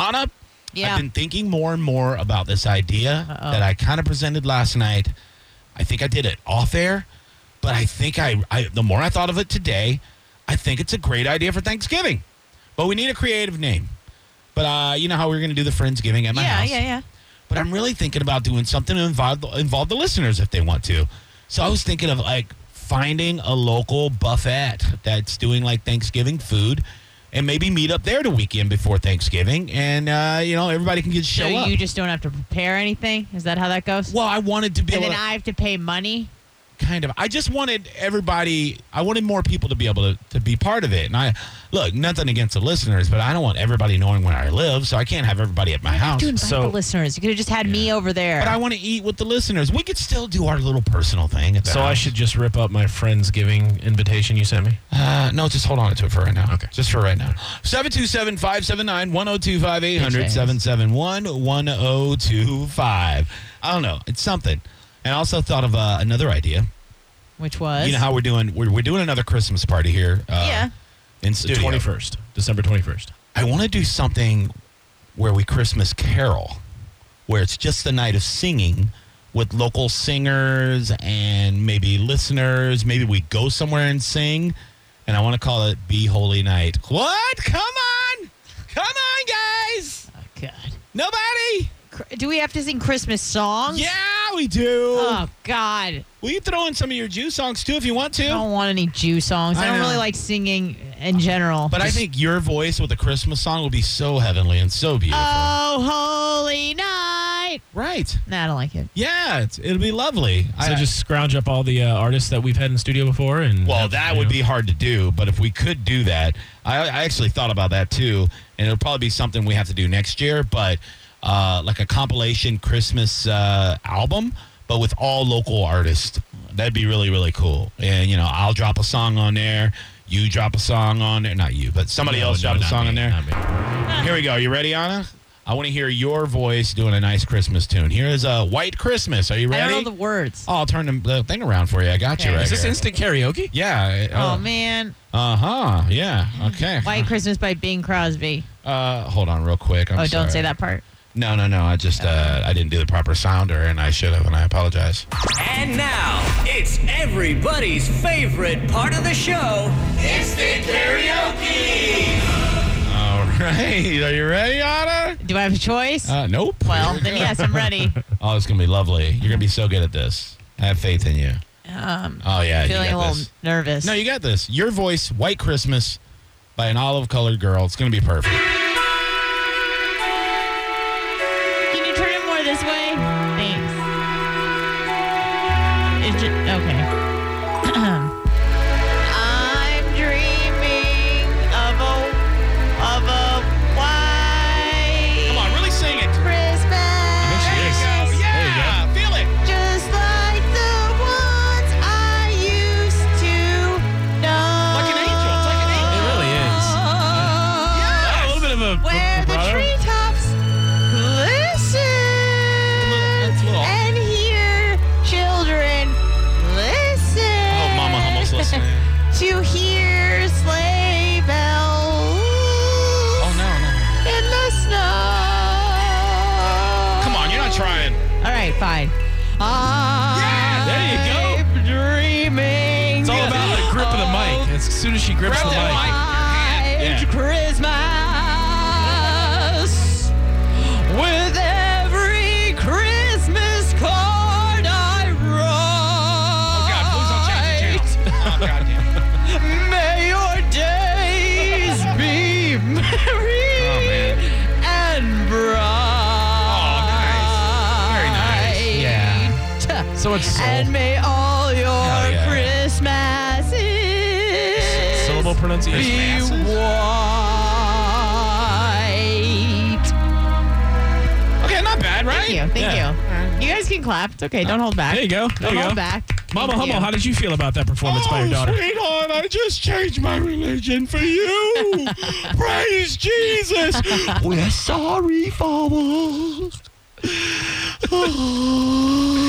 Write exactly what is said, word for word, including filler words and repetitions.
Anna, Yeah. I've been thinking more and more about this idea Uh-oh. that I kind of presented last night. I think I did it off air, but I think I, I the more I thought of it today, I think it's a great idea for Thanksgiving. But we need a creative name. But uh, you know how we we're going to do the Friendsgiving at my yeah, house? yeah, yeah. But I'm really thinking about doing something to involve the, involve the listeners if they want to. So I was thinking of, like, finding a local buffet that's doing, like, Thanksgiving food and maybe meet up there the weekend before Thanksgiving. And, uh, you know, everybody can just show so up. you just don't have to prepare anything? Is that how that goes? Well, I wanted to be and able then to... I have to pay money? Kind of. I just wanted everybody, I wanted more people to be able to, to be part of it. And I, look, nothing against the listeners, but I don't want everybody knowing where I live, so I can't have everybody at my You have house. to invite So, the listeners. You could have just had me over there. but I want to eat with the listeners. We could still do our little personal thing at the So I house. should just rip up my Friendsgiving invitation you sent me? Uh, no, just hold on to it for right now. Okay. Just for right now. seven two seven, five seven nine, one oh two five, eight hundred, seven seven one, one oh two five. I don't know. It's something. And I also thought of uh, another idea. Which was? You know how we're doing, we're, we're doing another Christmas party here. Uh, Yeah. In The studio. twenty-first, December twenty-first. I want to do something where we Christmas carol, where it's just a night of singing with local singers and maybe listeners. Maybe we go somewhere and sing, and I want to call it Be Holy Night. What? Come on! Come on, guys! Oh, God. Nobody? Cr- Do we have to sing Christmas songs? Yeah, we do. Oh, God. Will you throw in some of your Jew songs, too, if you want to? I don't want any Jew songs. I, I don't know. really like singing in general. But I think your voice with a Christmas song will be so heavenly and so beautiful. Oh, holy night. Right. Nah, I don't like it. Yeah, it's, it'll be lovely. So I- just scrounge up all the uh, artists that we've had in studio before, and Well, have, that you would know. be hard to do, but if we could do that, I, I actually thought about that too, and it'll probably be something we have to do next year, but uh, like a compilation Christmas uh, album, but with all local artists. That'd be really, really cool. And, you know, I'll drop a song on there, you drop a song on there, not you, but somebody No, else no, drop a not song me, on there. not me. Here we go. You ready, Anna? I want to hear your voice doing a nice Christmas tune. Here is a White Christmas. Are you I ready? don't know the words. Oh, I'll turn the, the thing around for you. I got you Okay. right Is this here. instant karaoke? Yeah. Oh, man. Uh-huh. Yeah. Okay. White Christmas by Bing Crosby. Uh, hold on real quick. I'm oh, don't sorry. say that part. No, no, no. I just, uh, I didn't do the proper sounder, and I should have, and I apologize. And now, it's everybody's favorite part of the show, Instant Karaoke! All right. Are you ready, Anna? Do I have a choice? Uh, nope. well, Here we then go. yes, I'm ready. Oh, it's going to be lovely. You're going to be so good at this. I have faith in you. Um, Oh, yeah. feeling you a got little this. nervous. No, you got this. Your voice, White Christmas, by an olive-colored girl. It's going to be perfect. Can you turn it more this way? Thanks. It's just, okay. I'm dreaming of a of a white Come on, really sing it. Christmas. she There you is. go. Yeah. Feel it. Just like the ones I used to know. Like an angel. It's like an angel. It really is. Yeah. A little bit of a Where the vibrato. treetops glisten It's a little- and hear children listen. I hope Mama Hummel's listening. To hear sleigh bells Oh, no, no. in the snow. Come on, you're not trying. All right, fine. Yeah, there you go. Dreaming. It's all about the grip of the mic. As soon as she grips Grab the that mic. mic. Yeah. Christmas with every Christmas card I Oh, God, please don't change write. the channel. Oh, God damn. May your days be merry Oh, man. and bright. Very nice. Yeah. So it's soul. And may all your Hell yeah. Christmases Syllable pronunciation. be Christmases? white. Okay, not bad, right? Thank you. Thank Yeah. you. You guys can clap. It's okay. Don't hold back. There you go. There Don't you hold go. back. Mama Thank Hummel, you. how did you feel about that performance by your daughter? Oh, sweetheart, I just changed my religion for you. Praise Jesus. We're sorry, Father. Oh.